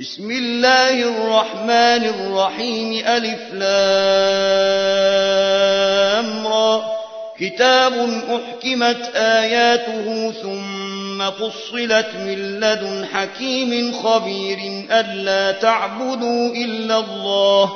بسم الله الرحمن الرحيم ألف لام را كتاب أحكمت آياته ثم فصلت من لدن حكيم خبير ألا تعبدوا إلا الله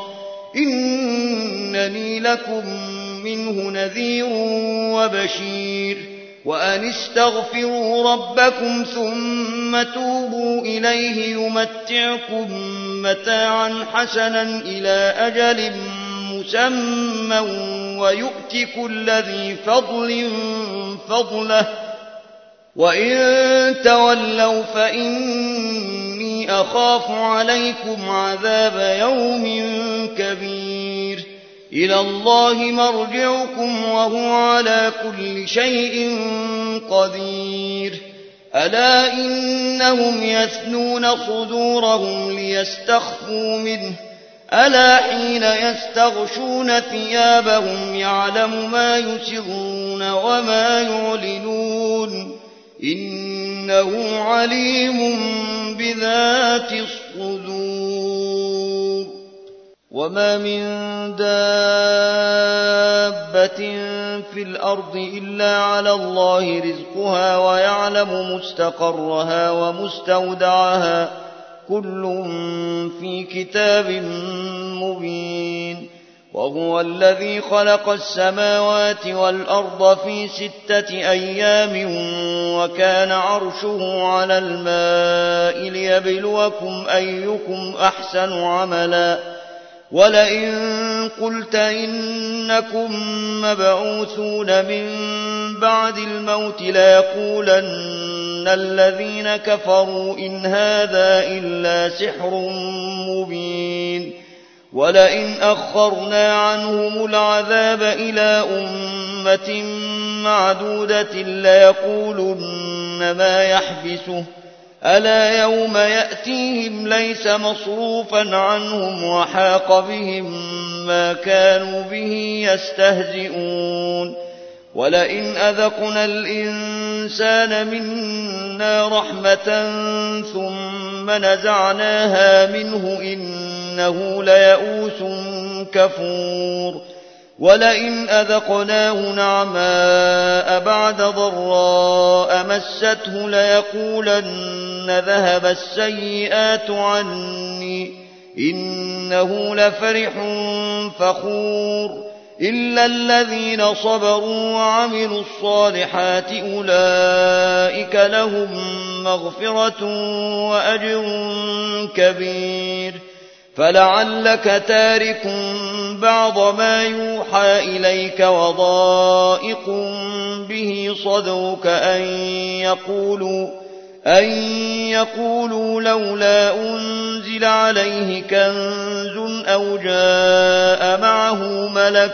إنني لكم منه نذير وبشير وأن استغفروا ربكم ثم توبوا إليه يمتعكم متاعا حسنا إلى أجل مسمى ويؤت كل ذي فضل فضله وإن تولوا فإني أخاف عليكم عذاب يوم كبير إلى الله مرجعكم وهو على كل شيء قدير ألا إنهم يثنون صدورهم ليستخفوا منه ألا حين يستغشون ثيابهم يعلم ما يسرون وما يعلنون إنه عليم بذات الصدور وما من دابة في الأرض إلا على الله رزقها ويعلم مستقرها ومستودعها كل في كتاب مبين وهو الذي خلق السماوات والأرض في 6 أيام وكان عرشه على الماء ليبلوكم أيكم أحسن عملا ولئن قلت إنكم مبعوثون من بعد الموت ليقولن الذين كفروا إن هذا إلا سحر مبين ولئن أخرنا عنهم العذاب إلى أمة معدودة ليقولن ما يحبسه ألا يوم يأتيهم ليس مصروفا عنهم وحاق بهم ما كانوا به يستهزئون ولئن أذقنا الإنسان منا رحمة ثم نزعناها منه إنه ليئوس كفور ولئن أذقناه نعماء بعد ضراء مسته ليقولن ذهب السيئات عني إنه لفرح فخور إلا الذين صبروا وعملوا الصالحات أولئك لهم مغفرة وأجر كبير فلعلك تارك بعض ما يوحى إليك وضائق به صدرك أن يقولوا لولا أنزل عليه كنز أو جاء معه ملك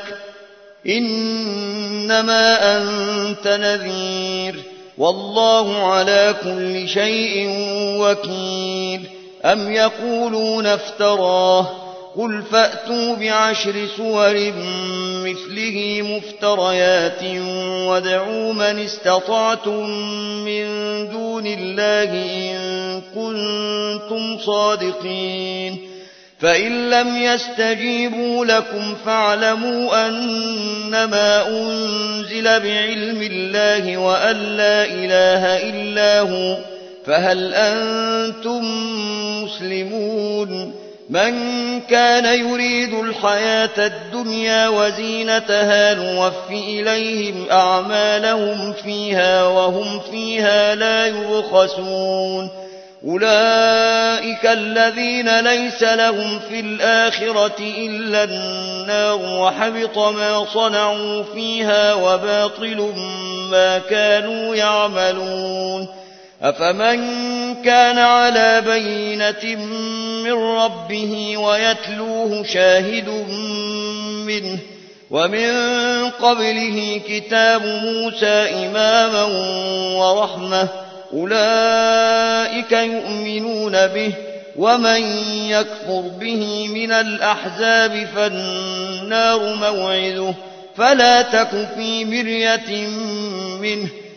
إنما أنت نذير والله على كل شيء وكيل أم يقولون افتراه قل فأتوا ب10 سور مثله مفتريات وادعوا من استطعتم من دون الله إن كنتم صادقين فإن لم يستجيبوا لكم فاعلموا أنما أنزل بعلم الله وأن لا إله إلا هو فهل أنتم مسلمون من كان يريد الحياة الدنيا وزينتها نوف إليهم أعمالهم فيها وهم فيها لا يبخسون أولئك الذين ليس لهم في الآخرة إلا النار وحبط ما صنعوا فيها وباطل ما كانوا يعملون أفمن كان على بينة من ربه ويتلوه شاهد منه ومن قبله كتاب موسى إماما ورحمة أولئك يؤمنون به ومن يكفر به من الأحزاب فالنار موعده فلا تك في مرية منه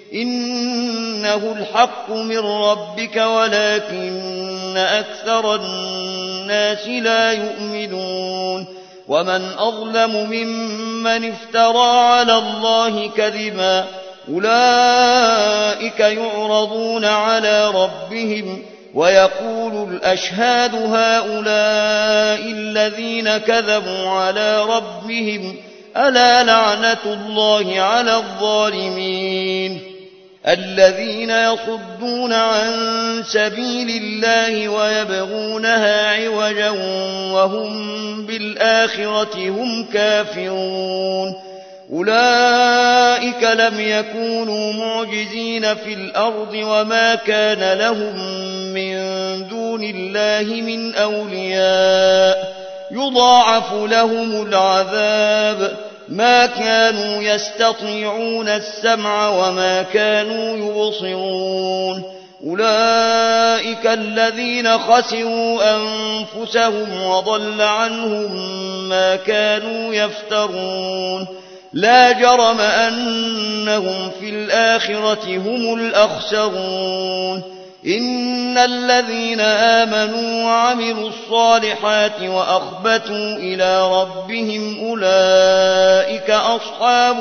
إنه الحق من ربك ولكن أكثر الناس لا يؤمنون ومن أظلم ممن افترى على الله كذبا أولئك يعرضون على ربهم ويقول الأشهاد هؤلاء الذين كذبوا على ربهم ألا لعنة الله على الظالمين الذين يصدون عن سبيل الله ويبغونها عوجا وهم بالآخرة هم كافرون أولئك لم يكونوا معجزين في الأرض وما كان لهم من دون الله من أولياء يضاعف لهم العذاب ما كانوا يستطيعون السمع وما كانوا يبصرون أولئك الذين خسروا أنفسهم وضل عنهم ما كانوا يفترون لا جرم أنهم في الآخرة هم الأخسرون إن الذين آمنوا وعملوا الصالحات وأخبتوا إلى ربهم أولئك أصحاب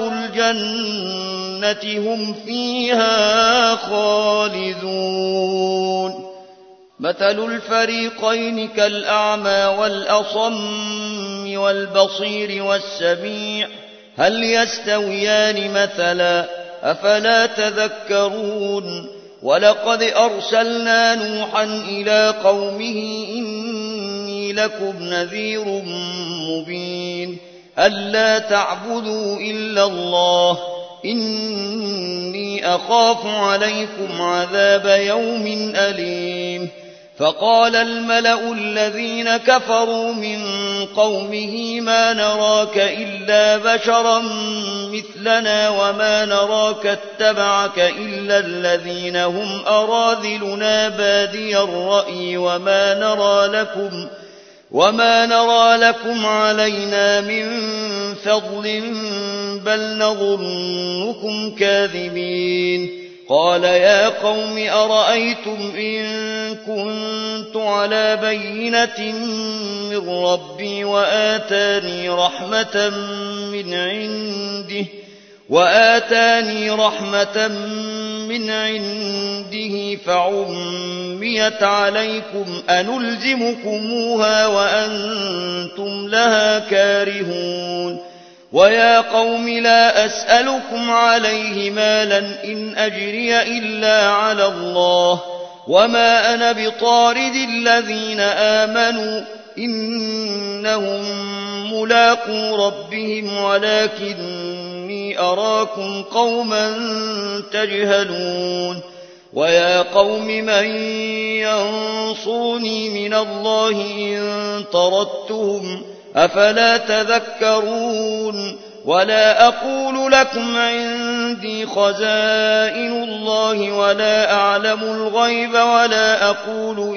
الجنة هم فيها خالدون مثل الفريقين كالأعمى والأصم والبصير والسميع هل يستويان مثلا أفلا تذكرون ولقد أرسلنا نوحا إلى قومه إني لكم نذير مبين ألا تعبدوا إلا الله إني أخاف عليكم عذاب يوم أليم فقال الملأ الذين كفروا من قومه ما نراك إلا بشرا مثلنا وما نراك اتبعك إلا الذين هم أراذلنا بادي الرأي وما نرى لكم علينا من فضل بل نظنكم كاذبين قال يا قوم أرأيتم إن كنت على بينة من ربي وآتاني رحمة من عنده فعميت عليكم أنلزمكموها وأنتم لها كارهون ويا قوم لا أسألكم عليه مالا إن أجري إلا على الله وما أنا بطارد الذين آمنوا إنهم ملاقو ربهم ولكني أراكم قوما تجهلون ويا قوم من ينصرني من الله إن طردتهم أفلا تذكرون ولا أقول لكم عندي خزائن الله ولا أعلم الغيب ولا أقول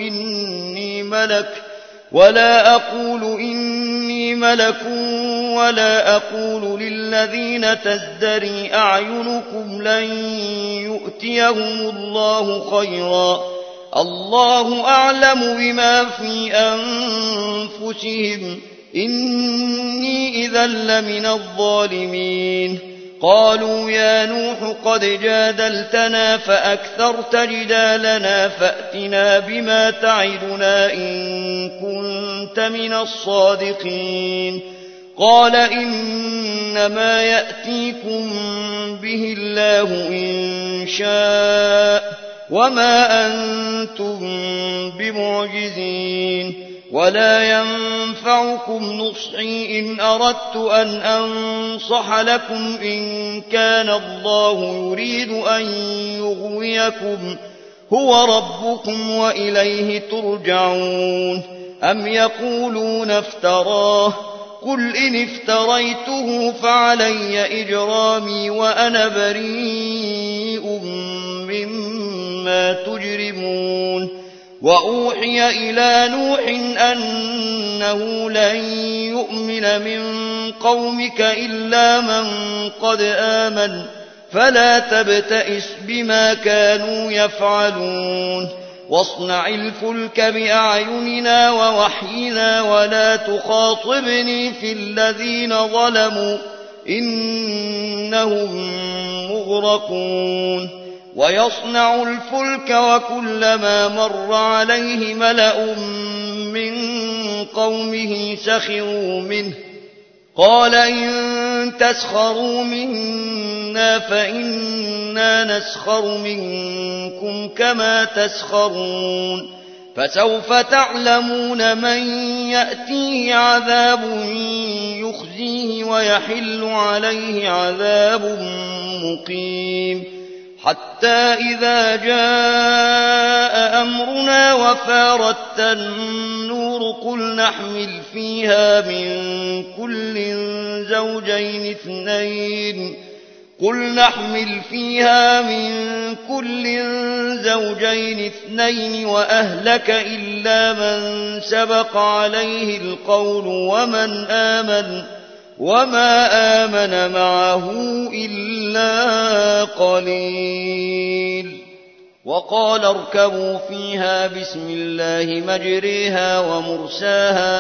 إني ملك ولا أقول للذين تزدري أعينكم لن يؤتيهم الله خيرا الله أعلم بما في أنفسهم إني إذا لمن الظالمين قالوا يا نوح قد جادلتنا فأكثرت جدالنا فأتنا بما تعدنا إن كنت من الصادقين قال إنما يأتيكم به الله إن شاء وما أنتم بمعجزين ولا ينفعكم نصحي إن أردت أن أنصح لكم إن كان الله يريد أن يغويكم هو ربكم وإليه ترجعون أم يقولون افتراه قل إن افتريته فعلي إجرامي وأنا بريء مما تجرمون وأوحي إلى نوح أنه لن يؤمن من قومك إلا من قد آمن فلا تبتئس بما كانوا يفعلون واصنع الفلك بأعيننا ووحينا ولا تخاطبني في الذين ظلموا إنهم مغرقون ويصنع الفلك وكلما مر عليه ملأ من قومه سخروا منه قال إن تسخروا منا فإنا نسخر منكم كما تسخرون فسوف تعلمون من يأتيه عذاب يخزيه ويحل عليه عذاب مقيم حتى إذا جاء أمرنا وفارت النور قل نحمل فيها من كل زوجين اثنين وأهلك إلا من سبق عليه القول وما آمن معه إلا قليل وقال اركبوا فيها بسم الله مجريها ومرساها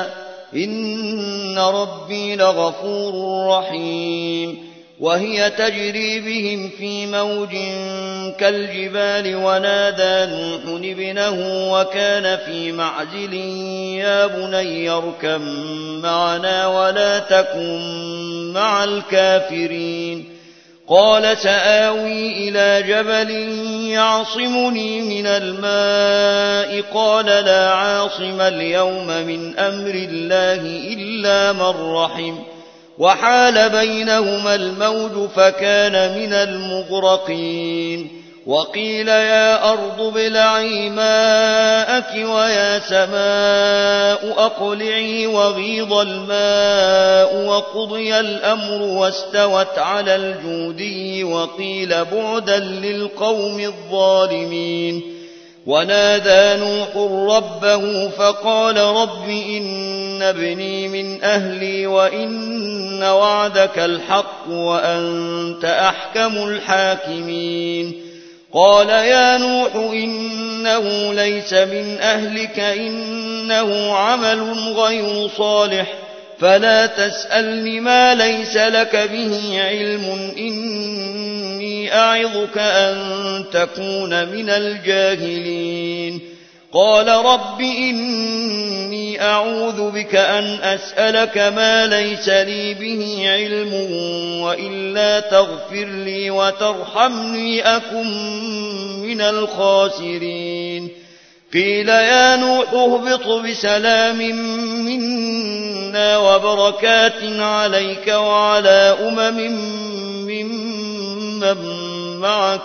إن ربي لغفور رحيم وهي تجري بهم في موج كالجبال ونادى نوح ابنه وكان في معزل يا بني اركب معنا ولا تكن مع الكافرين قال سآوي إلى جبل يعصمني من الماء قال لا عاصم اليوم من أمر الله إلا من رحم وحال بينهما الموج فكان من المغرقين وقيل يا أرض ابلعي ماءك ويا سماء أقلعي وغيض الماء وقضي الأمر واستوت على الجودي وقيل بعدا للقوم الظالمين ونادى نوح ربه فقال رب إن ابني من أهلي وإن وعدك الحق وأنت أحكم الحاكمين قال يا نوح إنه ليس من أهلك إنه عمل غير صالح فلا تسألني ما ليس لك به علم إني أعظك أن تكون من الجاهلين قال رب إني أعوذ بك أن أسألك ما ليس لي به علم وإلا تغفر لي وترحمني أكن من الخاسرين قيل يا نوح اهبط بسلام منا وبركات عليك وعلى ممن معك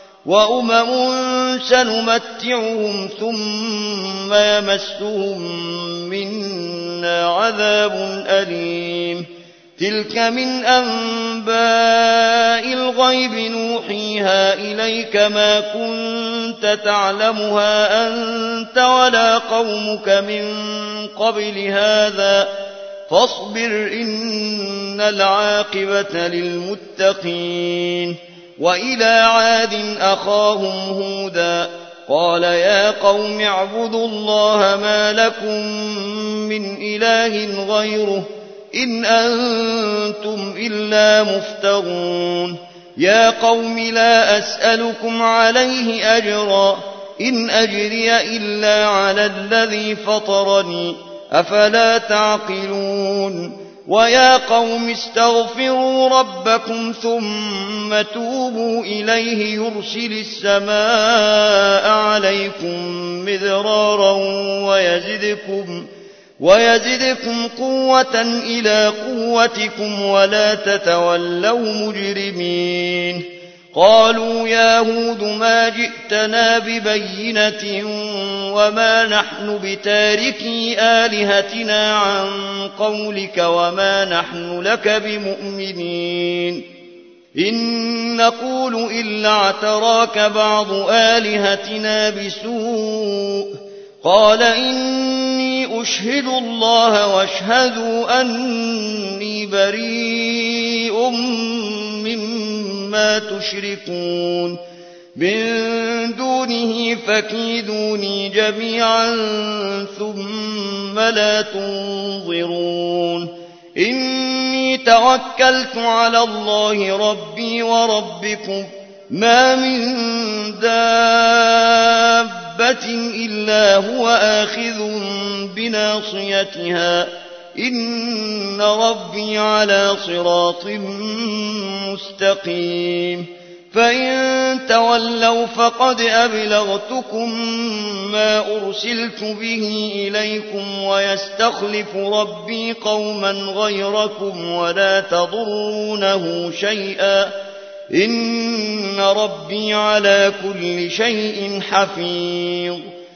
سنمتعهم ثم يمسهم منا عذاب أليم تلك من أنباء الغيب نوحيها إليك ما كنت تعلمها أنت ولا قومك من قبل هذا فاصبر إن العاقبة للمتقين وإلى عاد أخاهم هودا قال يا قوم اعبدوا الله ما لكم من إله غيره إن أنتم إلا مفترون يا قوم لا أسألكم عليه أجرا إن أجري إلا على الذي فطرني أفلا تعقلون ويا قوم استغفروا ربكم ثم توبوا إليه يرسل السماء عليكم مدرارا ويزدكم قوة إلى قوتكم ولا تتولوا مجرمين قالوا يا هود ما جئتنا ببينة وما نحن بتاركي آلهتنا عن قولك وما نحن لك بمؤمنين إن نقول إلا اعتراك بعض آلهتنا بسوء قال إني أشهد الله واشهدوا أني بريء مما ما تشركون من دونه فكيدوني جميعا ثم لا تنظرون إني توكلت على الله ربي وربكم ما من دابة إلا هو آخذ بناصيتها إن ربي على صراط مستقيم فإن تولوا فقد أبلغتكم ما أرسلت به إليكم ويستخلف ربي قوما غيركم ولا تضرونه شيئا إن ربي على كل شيء حفيظ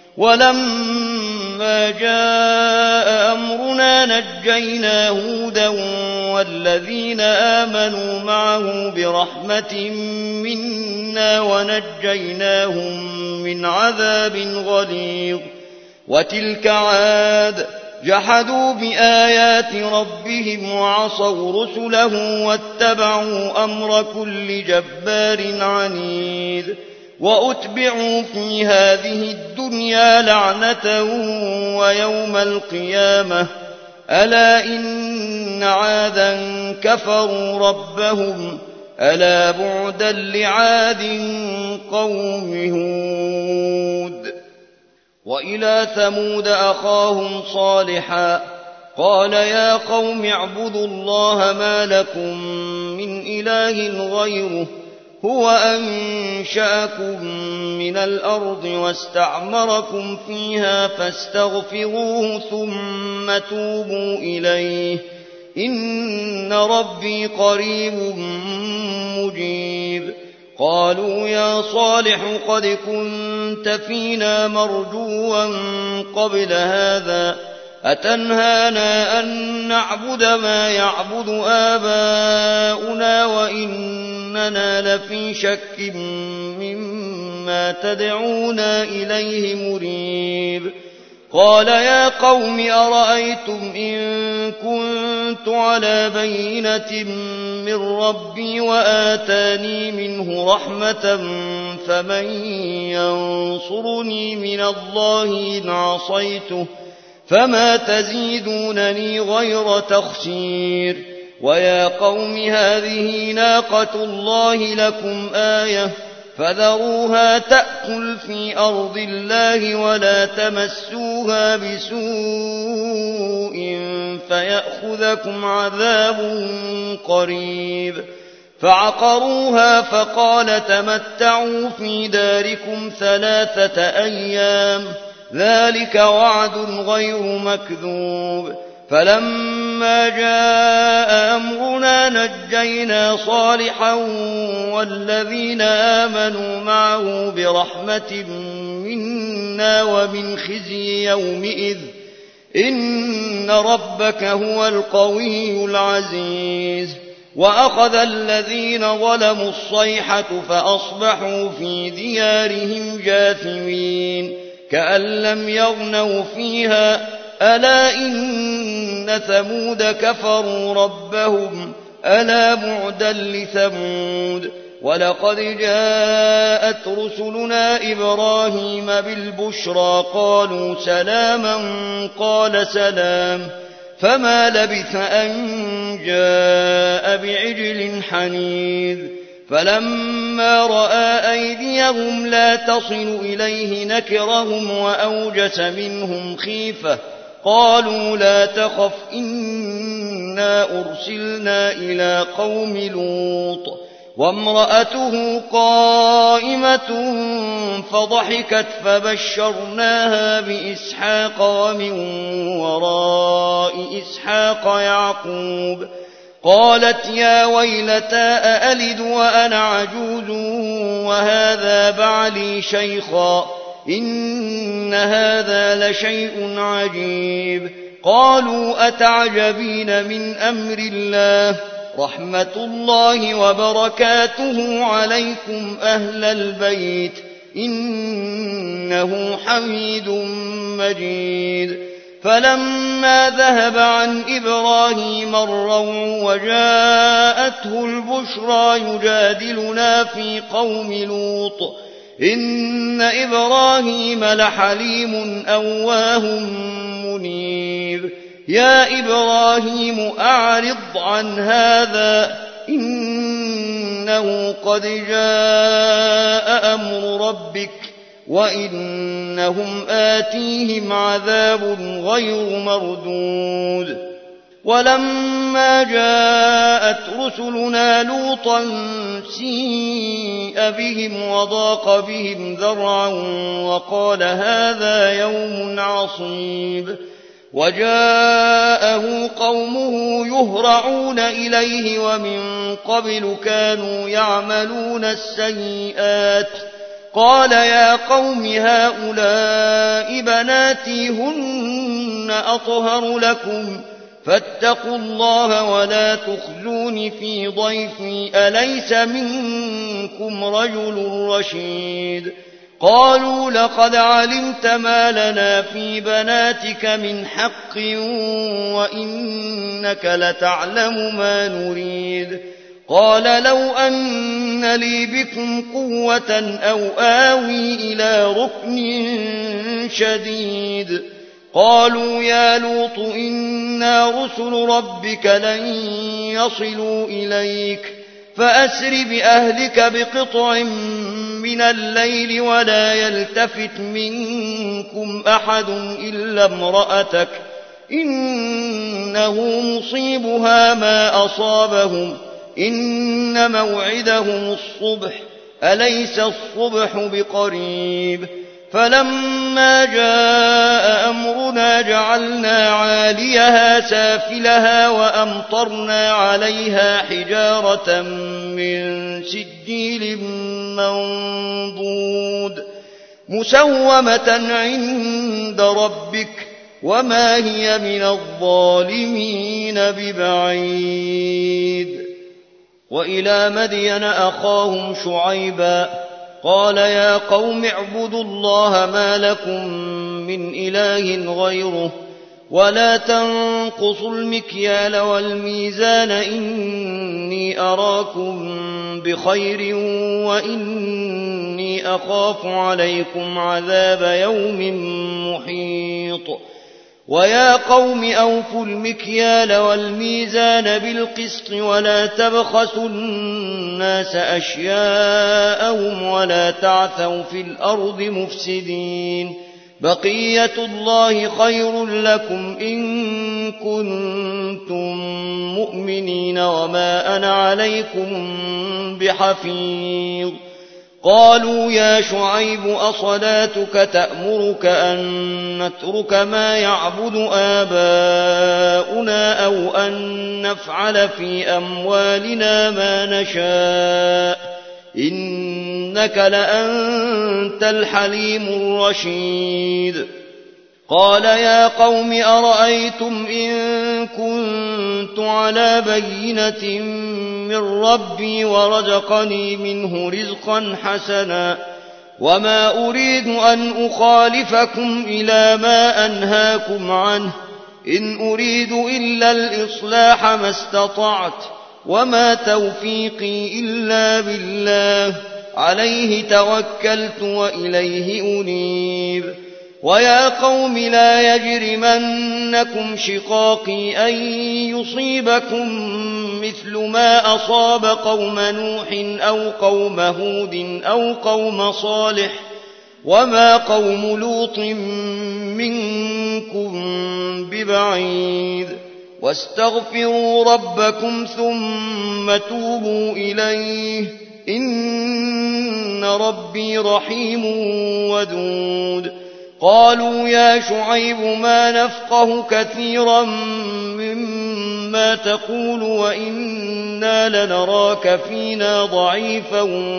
ولما جاء أمرنا نجينا هودا والذين آمنوا معه برحمة منا ونجيناهم من عذاب غليظ وتلك عاد جحدوا بآيات ربهم وعصوا رسله واتبعوا أمر كل جبار عنيد وأتبعوا في هذه الدنيا لعنة ويوم القيامة ألا إن عادا كفروا ربهم ألا بعدا لعاد قوم هود وإلى ثمود أخاهم صالحا قال يا قوم اعبدوا الله ما لكم من إله غيره هو أنشأكم من الأرض واستعمركم فيها فاستغفروه ثم توبوا إليه إن ربي قريب مجيب قالوا يا صالح قد كنت فينا مرجوا قبل هذا أتنهانا أن نعبد ما يعبد آباؤنا وإننا لفي شك مما تدعونا إليه مريب قال يا قوم أرأيتم إن كنت على بينة من ربي وآتاني منه رحمة فمن ينصرني من الله إن عصيته فما تزيدونني غير تخسير ويا قوم هذه ناقة الله لكم آية فذروها تأكل في أرض الله ولا تمسوها بسوء فيأخذكم عذاب قريب فعقروها فقال تمتعوا في داركم 3 أيام ذلك وعد غير مكذوب فلما جاء أمرنا نجينا صالحا والذين آمنوا معه برحمة منا ومن خزي يومئذ إن ربك هو القوي العزيز وأخذ الذين ظلموا الصيحة فأصبحوا في ديارهم جاثمين كأن لم يغنوا فيها ألا إن ثمود كفروا ربهم ألا بعدا لثمود ولقد جاءت رسلنا إبراهيم بالبشرى قالوا سلاما قال سلام فما لبث أن جاء بعجل حنيذ فلما رأى أيديهم لا تصل إليه نكرهم وأوجس منهم خيفة قالوا لا تخف إنا أرسلنا إلى قوم لوط وامرأته قائمة فضحكت فبشرناها بإسحاق ومن وراء إسحاق يعقوب قالت يا ويلتى أألد وأنا عجوز وهذا بعلي شيخا إن هذا لشيء عجيب قالوا أتعجبين من أمر الله رحمة الله وبركاته عليكم أهل البيت إنه حميد مجيد فلما ذهب عن إبراهيم الروع وجاءته البشرى يجادلنا في قوم لوط إن إبراهيم لحليم أواه منيب يا إبراهيم أعرض عن هذا إنه قد جاء أمر ربك وإنهم آتيهم عذاب غير مردود ولما جاءت رسلنا لوطا سيء بهم وضاق بهم ذرعا وقال هذا يوم عصيب وجاءه قومه يهرعون إليه ومن قبل كانوا يعملون السيئات قال يا قوم هؤلاء بناتي هن أطهر لكم فاتقوا الله ولا تخزون في ضيفي أليس منكم رجل رشيد قالوا لقد علمت ما لنا في بناتك من حق وإنك لتعلم ما نريد قال لو أن لي بكم قوة أو آوي إلى ركن شديد قالوا يا لوط إنا رسل ربك لن يصلوا إليك فأسر بأهلك بقطع من الليل ولا يلتفت منكم أحد إلا امرأتك إنه مصيبها ما أصابهم إن موعدهم الصبح أليس الصبح بقريب فلما جاء أمرنا جعلنا عاليها سافلها وأمطرنا عليها حجارة من سجيل منضود مسومة عند ربك وما هي من الظالمين ببعيد وإلى مدين أخاهم شعيبا قال يا قوم اعبدوا الله ما لكم من إله غيره ولا تنقصوا المكيال والميزان إني أراكم بخير وإني أخاف عليكم عذاب يوم محيط ويا قوم أوفوا المكيال والميزان بالقسط ولا تبخسوا الناس أشياءهم ولا تعثوا في الأرض مفسدين بقية الله خير لكم إن كنتم مؤمنين وما أنا عليكم بحفيظ قالوا يا شعيب أصلاتك تأمرك أن نترك ما يعبد آباؤنا أو أن نفعل في أموالنا ما نشاء إنك لأنت الحليم الرشيد قال يا قوم أرأيتم إن كنت على بينة من ربي ورزقني منه رزقا حسنا وما أريد أن أخالفكم إلى ما أنهاكم عنه إن أريد إلا الإصلاح ما استطعت وما توفيقي إلا بالله عليه توكلت وإليه أنيب ويا قوم لا يجرمنكم شقاقي أن يصيبكم مثل ما أصاب قوم نوح أو قوم هود أو قوم صالح وما قوم لوط منكم ببعيد واستغفروا ربكم ثم توبوا إليه إن ربي رحيم ودود قالوا يا شعيب ما نفقه كثيرا مما تقول وإنا لنراك فينا ضعيفا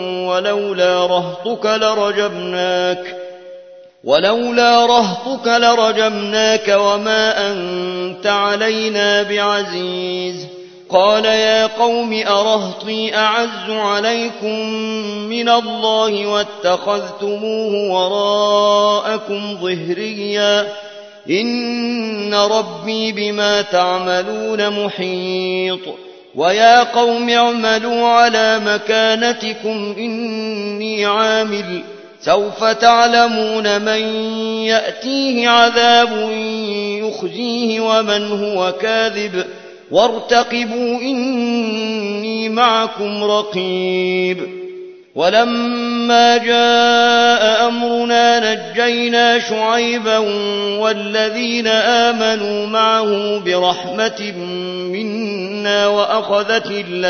ولولا رهطك لرجمناك وما أنت علينا بعزيز قال يا قوم أرهطي أعز عليكم من الله واتخذتموه وراءكم ظهريا إن ربي بما تعملون محيط ويا قوم اعملوا على مكانتكم إني عامل سوف تعلمون من يأتيه عذاب يخزيه ومن هو كاذب وارتقبوا إني معكم رقيب ولما جاء أمرنا نجينا شعيبا والذين آمنوا معه برحمة منا وأخذت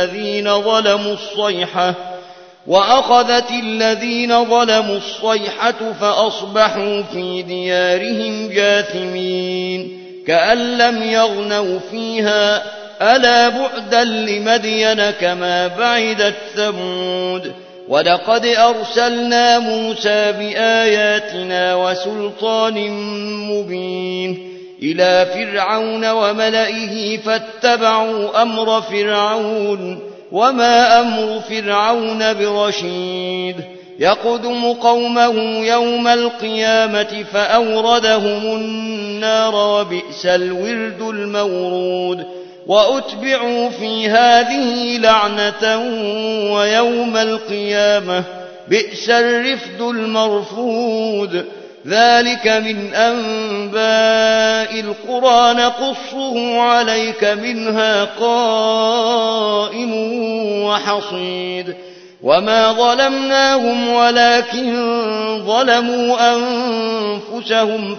الذين ظلموا الصيحة فأصبحوا في ديارهم جاثمين كأن لم يغنوا فيها ألا بعدا لمدين كما بعدت ثمود ولقد أرسلنا موسى بآياتنا وسلطان مبين إلى فرعون وملئه فاتبعوا أمر فرعون وما أمر فرعون برشيد يقدم قومه يوم القيامة فأوردهم النار وبئس الورد المورود وأتبعوا في هذه لعنة ويوم القيامة بئس الرفد المرفود ذلك من أنباء القرى نقصه عليك منها قائم وحصيد وما ظلمناهم ولكن ظلموا أنفسهم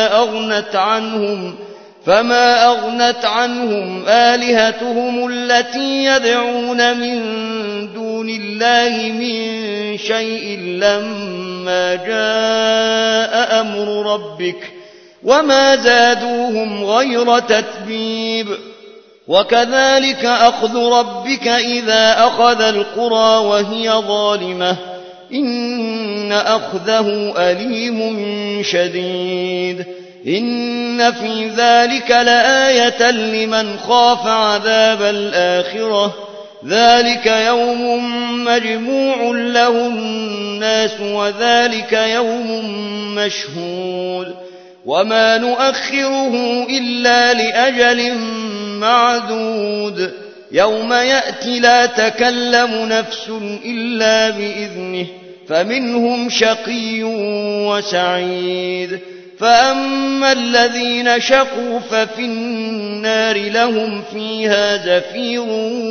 فما أغنت عنهم آلهتهم التي يدعون من دون الله من شيء لما جاء أمر ربك وما زادوهم غير تتبيب وكذلك أخذ ربك إذا أخذ القرى وهي ظالمة إن أخذه أليم شديد إن في ذلك لآية لمن خاف عذاب الآخرة ذلك يوم مجموع له الناس وذلك يوم مشهود وما نؤخره إلا لأجل معدود يوم يأتي لا تكلم نفس إلا بإذنه فمنهم شقي وسعيد فأما الذين شقوا ففي النار لهم فيها زفير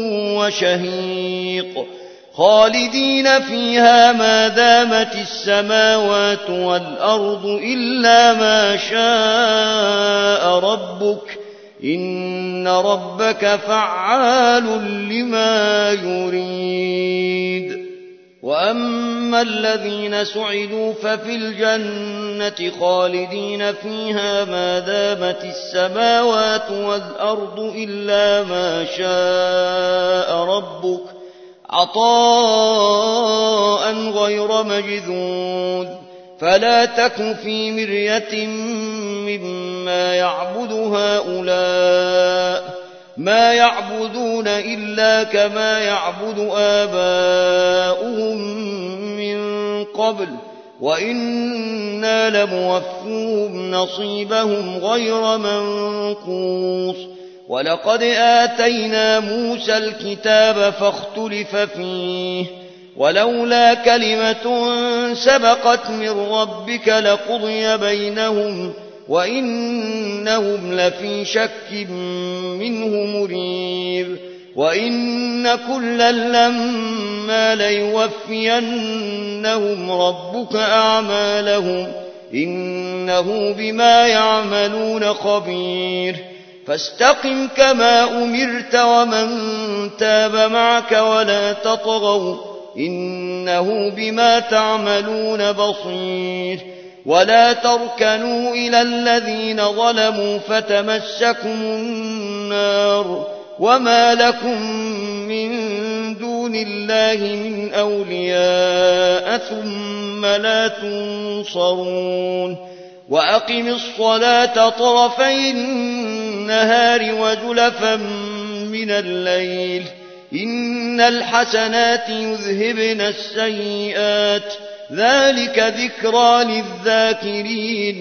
وشهيق خالدين فيها ما دامت السماوات والأرض إلا ما شاء ربك إن ربك فعال لما يريد وأما الذين سعدوا ففي الجنة خالدين فيها ما دامت السماوات والأرض إلا ما شاء ربك عطاء غير مجذوذ فلا تك في مرية مما يعبد هؤلاء ما يعبدون إلا كما يعبد آباؤهم من قبل وإنا لموفوهم نصيبهم غير منقوص ولقد آتينا موسى الكتاب فاختلف فيه ولولا كلمة سبقت من ربك لقضي بينهم وإنهم لفي شك منه مريب وإن كلا لما ليوفينهم ربك أعمالهم إنه بما يعملون خبير فاستقم كما أمرت ومن تاب معك ولا تطغوا إنه بما تعملون بصير ولا تركنوا إلى الذين ظلموا فتمسكم النار وما لكم من دون الله من أولياء ثم لا تنصرون وأقم الصلاة طرفي النهار وزلفا من الليل إن الحسنات يذهبن السيئات ذلك ذكرى للذاكرين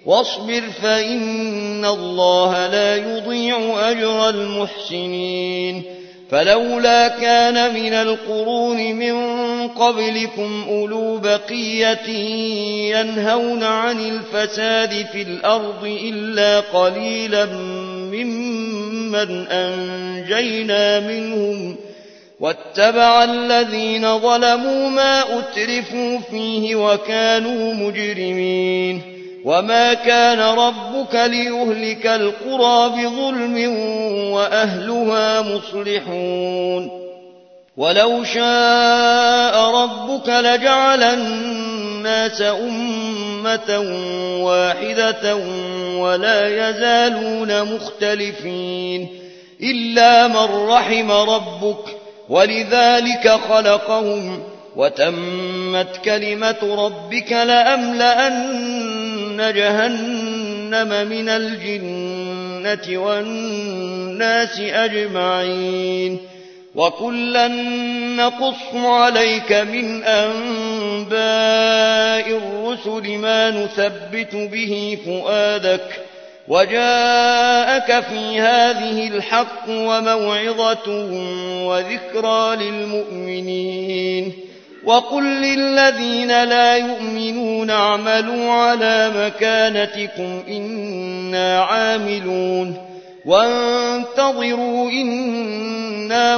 واصبر فإن الله لا يضيع أجر المحسنين فلولا كان من القرون من قبلكم أولو بقية ينهون عن الفساد في الأرض إلا قليلا ممن أنجينا منهم واتبع الذين ظلموا ما أترفوا فيه وكانوا مجرمين وما كان ربك ليهلك القرى بظلم وأهلها مصلحون ولو شاء ربك لجعل الناس أمة واحدة ولا يزالون مختلفين إلا من رحم ربك ولذلك خلقهم وتمت كلمة ربك لأملأن جهنم من الجنة والناس أجمعين وكلا نقص عليك من أنباء الرسل ما نثبت به فؤادك وجاءك في هذه الحق وموعظة وذكرى للمؤمنين وقل للذين لا يؤمنون اعملوا على مكانتكم إنا عاملون وانتظروا إنا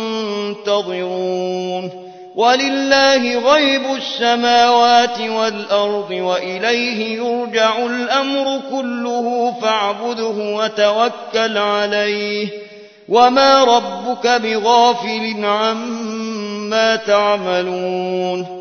منتظرون ولله غيب السماوات والأرض وإليه يرجع الأمر كله فاعبده وتوكل عليه وما ربك بغافل عما تعملون